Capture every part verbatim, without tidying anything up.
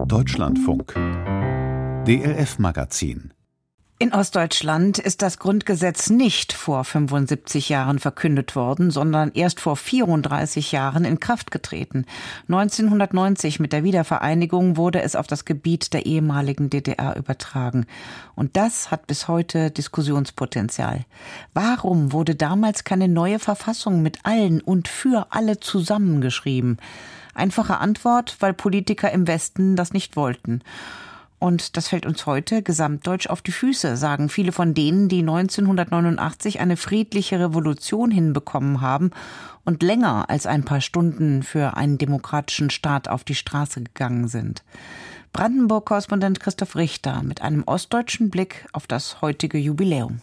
Deutschlandfunk D L F-Magazin. In Ostdeutschland ist das Grundgesetz nicht vor fünfundsiebzig Jahren verkündet worden, sondern erst vor vierunddreißig Jahren in Kraft getreten. neunzehnhundertneunzig mit der Wiedervereinigung wurde es auf das Gebiet der ehemaligen D D R übertragen. Und das hat bis heute Diskussionspotenzial. Warum wurde damals keine neue Verfassung mit allen und für alle zusammengeschrieben? Einfache Antwort, weil Politiker im Westen das nicht wollten. Und das fällt uns heute gesamtdeutsch auf die Füße, sagen viele von denen, die neunzehnhundertneunundachtzig eine friedliche Revolution hinbekommen haben und länger als ein paar Stunden für einen demokratischen Staat auf die Straße gegangen sind. Brandenburg-Korrespondent Christoph Richter mit einem ostdeutschen Blick auf das heutige Jubiläum.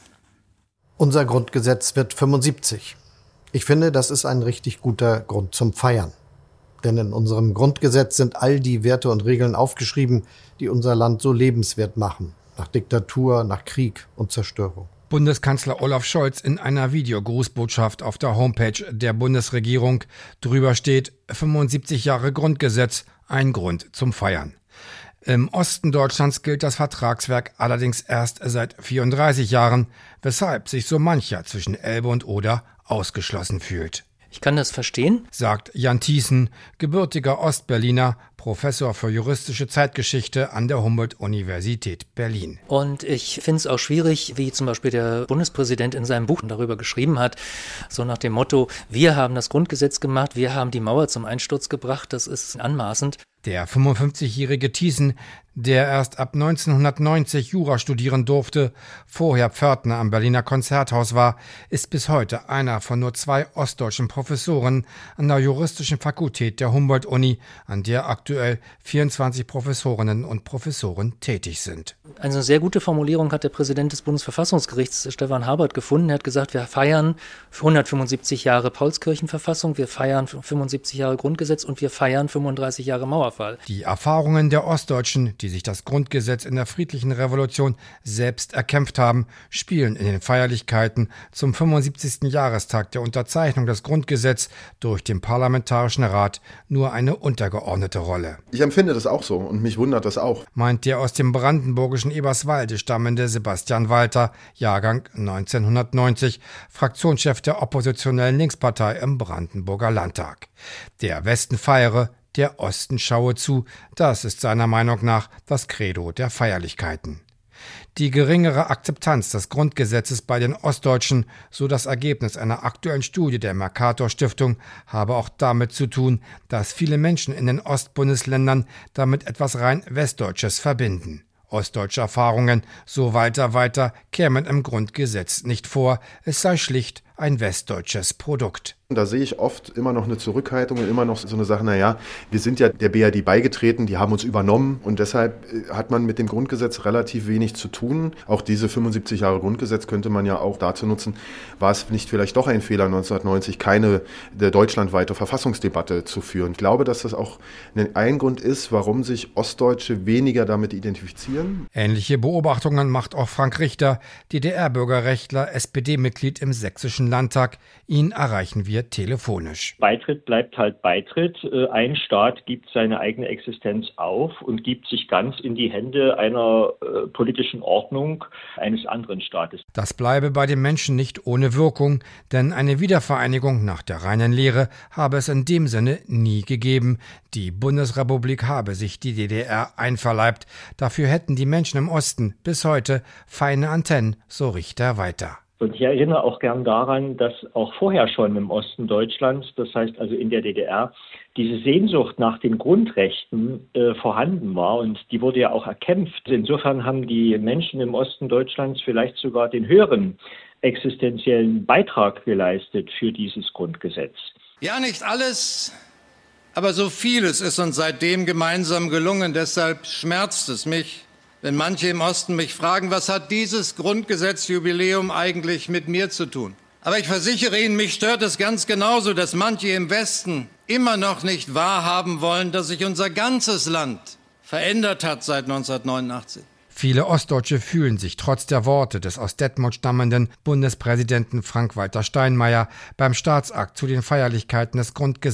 Unser Grundgesetz wird fünfundsiebzig. Ich finde, das ist ein richtig guter Grund zum Feiern. Denn in unserem Grundgesetz sind all die Werte und Regeln aufgeschrieben, die unser Land so lebenswert machen. Nach Diktatur, nach Krieg und Zerstörung. Bundeskanzler Olaf Scholz in einer Videogrußbotschaft auf der Homepage der Bundesregierung. Drüber steht fünfundsiebzig Jahre Grundgesetz, ein Grund zum Feiern. Im Osten Deutschlands gilt das Vertragswerk allerdings erst seit vierunddreißig Jahren, weshalb sich so mancher zwischen Elbe und Oder ausgeschlossen fühlt. Ich kann das verstehen, sagt Jan Thiessen, gebürtiger Ostberliner, Professor für juristische Zeitgeschichte an der Humboldt-Universität Berlin. Und ich finde es auch schwierig, wie zum Beispiel der Bundespräsident in seinem Buch darüber geschrieben hat, so nach dem Motto, wir haben das Grundgesetz gemacht, wir haben die Mauer zum Einsturz gebracht, das ist anmaßend. Der fünfundfünfzigjährige Thiessen, der erst ab neunzehnhundertneunzig Jura studieren durfte, vorher Pförtner am Berliner Konzerthaus war, ist bis heute einer von nur zwei ostdeutschen Professoren an der juristischen Fakultät der Humboldt-Uni, an der aktuell vierundzwanzig Professorinnen und Professoren tätig sind. Eine sehr gute Formulierung hat der Präsident des Bundesverfassungsgerichts, Stefan Habert, gefunden. Er hat gesagt, wir feiern hundertfünfundsiebzig Jahre Paulskirchenverfassung, wir feiern fünfundsiebzig Jahre Grundgesetz und wir feiern fünfunddreißig Jahre Mauerfall. Die Erfahrungen der Ostdeutschen, die sich das Grundgesetz in der friedlichen Revolution selbst erkämpft haben, spielen in den Feierlichkeiten zum fünfundsiebzigsten Jahrestag der Unterzeichnung des Grundgesetzes durch den Parlamentarischen Rat nur eine untergeordnete Rolle. Ich empfinde das auch so und mich wundert das auch, meint der aus dem brandenburgischen Eberswalde stammende Sebastian Walter, Jahrgang neunzehnhundertneunzig, Fraktionschef der oppositionellen Linkspartei im Brandenburger Landtag. Der Westen feiere, der Osten schaue zu, das ist seiner Meinung nach das Credo der Feierlichkeiten. Die geringere Akzeptanz des Grundgesetzes bei den Ostdeutschen, so das Ergebnis einer aktuellen Studie der Mercator-Stiftung, habe auch damit zu tun, dass viele Menschen in den Ostbundesländern damit etwas rein Westdeutsches verbinden. Ostdeutsche Erfahrungen, so Walter weiter, kämen im Grundgesetz nicht vor, es sei schlicht ein westdeutsches Produkt. Da sehe ich oft immer noch eine Zurückhaltung und immer noch so eine Sache, naja, wir sind ja der B R D beigetreten, die haben uns übernommen und deshalb hat man mit dem Grundgesetz relativ wenig zu tun. Auch diese fünfundsiebzig Jahre Grundgesetz könnte man ja auch dazu nutzen, war es nicht vielleicht doch ein Fehler neunzehnhundertneunzig, keine der deutschlandweite Verfassungsdebatte zu führen. Ich glaube, dass das auch ein Grund ist, warum sich Ostdeutsche weniger damit identifizieren. Ähnliche Beobachtungen macht auch Frank Richter, D D R-Bürgerrechtler, S P D-Mitglied im Sächsischen Landtag. Ihn erreichen wir telefonisch. Beitritt bleibt halt Beitritt. Ein Staat gibt seine eigene Existenz auf und gibt sich ganz in die Hände einer äh, politischen Ordnung eines anderen Staates. Das bleibe bei den Menschen nicht ohne Wirkung, denn eine Wiedervereinigung nach der reinen Lehre habe es in dem Sinne nie gegeben. Die Bundesrepublik habe sich die D D R einverleibt. Dafür hätten die Menschen im Osten bis heute feine Antennen, so Richter weiter. Und ich erinnere auch gern daran, dass auch vorher schon im Osten Deutschlands, das heißt also in der D D R, diese Sehnsucht nach den Grundrechten äh, vorhanden war und die wurde ja auch erkämpft. Insofern haben die Menschen im Osten Deutschlands vielleicht sogar den höheren existenziellen Beitrag geleistet für dieses Grundgesetz. Ja, nicht alles, aber so vieles ist uns seitdem gemeinsam gelungen. Deshalb schmerzt es mich, wenn manche im Osten mich fragen, was hat dieses Grundgesetzjubiläum eigentlich mit mir zu tun? Aber ich versichere Ihnen, mich stört es ganz genauso, dass manche im Westen immer noch nicht wahrhaben wollen, dass sich unser ganzes Land verändert hat seit neunzehnhundertneunundachtzig. Viele Ostdeutsche fühlen sich trotz der Worte des aus Detmold stammenden Bundespräsidenten Frank-Walter Steinmeier beim Staatsakt zu den Feierlichkeiten des Grundgesetzes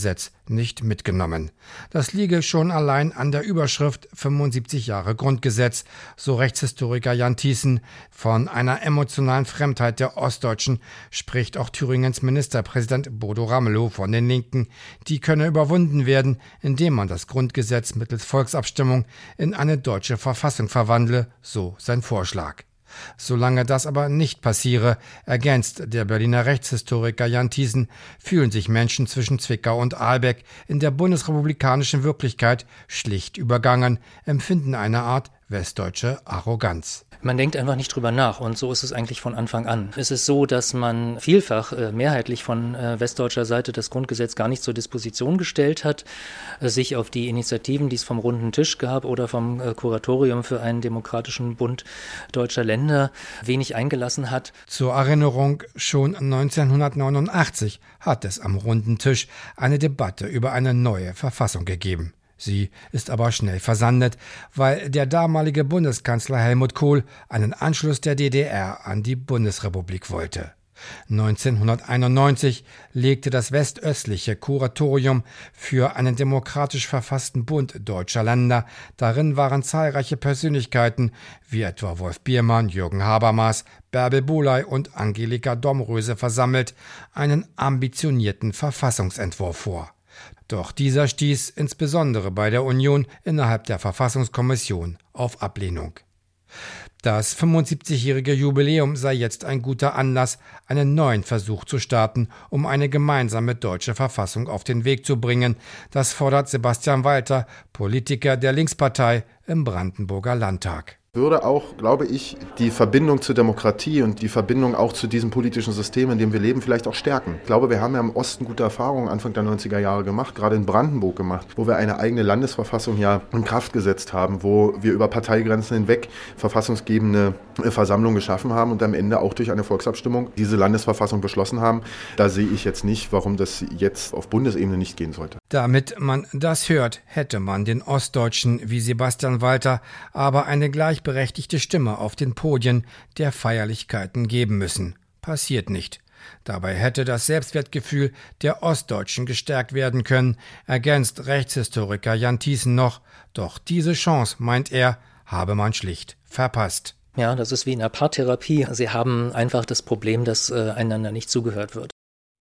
nicht mitgenommen. Das liege schon allein an der Überschrift fünfundsiebzig Jahre Grundgesetz, so Rechtshistoriker Jan Thiessen. Von einer emotionalen Fremdheit der Ostdeutschen spricht auch Thüringens Ministerpräsident Bodo Ramelow von den Linken. Die könne überwunden werden, indem man das Grundgesetz mittels Volksabstimmung in eine deutsche Verfassung verwandle, so sein Vorschlag. Solange das aber nicht passiere, ergänzt der Berliner Rechtshistoriker Jan Thiessen, fühlen sich Menschen zwischen Zwickau und Ahlbeck in der bundesrepublikanischen Wirklichkeit schlicht übergangen, empfinden eine Art westdeutsche Arroganz. Man denkt einfach nicht drüber nach und so ist es eigentlich von Anfang an. Es ist so, dass man vielfach äh, mehrheitlich von äh, westdeutscher Seite das Grundgesetz gar nicht zur Disposition gestellt hat, äh, sich auf die Initiativen, die es vom Runden Tisch gab oder vom äh, Kuratorium für einen demokratischen Bund deutscher Länder wenig eingelassen hat. Zur Erinnerung, schon neunzehnhundertneunundachtzig hat es am Runden Tisch eine Debatte über eine neue Verfassung gegeben. Sie ist aber schnell versandet, weil der damalige Bundeskanzler Helmut Kohl einen Anschluss der D D R an die Bundesrepublik wollte. neunzehnhunderteinundneunzig legte das westöstliche Kuratorium für einen demokratisch verfassten Bund deutscher Länder, darin waren zahlreiche Persönlichkeiten wie etwa Wolf Biermann, Jürgen Habermas, Bärbel Bohley und Angelika Domröse versammelt, einen ambitionierten Verfassungsentwurf vor. Doch dieser stieß insbesondere bei der Union innerhalb der Verfassungskommission auf Ablehnung. Das fünfundsiebzigjährige Jubiläum sei jetzt ein guter Anlass, einen neuen Versuch zu starten, um eine gemeinsame deutsche Verfassung auf den Weg zu bringen. Das fordert Sebastian Walter, Politiker der Linkspartei im Brandenburger Landtag. Würde auch, glaube ich, die Verbindung zur Demokratie und die Verbindung auch zu diesem politischen System, in dem wir leben, vielleicht auch stärken. Ich glaube, wir haben ja im Osten gute Erfahrungen Anfang der neunziger Jahre gemacht, gerade in Brandenburg gemacht, wo wir eine eigene Landesverfassung ja in Kraft gesetzt haben, wo wir über Parteigrenzen hinweg verfassungsgebende Versammlungen geschaffen haben und am Ende auch durch eine Volksabstimmung diese Landesverfassung beschlossen haben. Da sehe ich jetzt nicht, warum das jetzt auf Bundesebene nicht gehen sollte. Damit man das hört, hätte man den Ostdeutschen wie Sebastian Walter aber eine gleichberechtigte Stimme auf den Podien der Feierlichkeiten geben müssen. Passiert nicht. Dabei hätte das Selbstwertgefühl der Ostdeutschen gestärkt werden können, ergänzt Rechtshistoriker Jan Thiessen noch. Doch diese Chance, meint er, habe man schlicht verpasst. Ja, das ist wie in einer Paartherapie. Sie haben einfach das Problem, dass äh, einander nicht zugehört wird.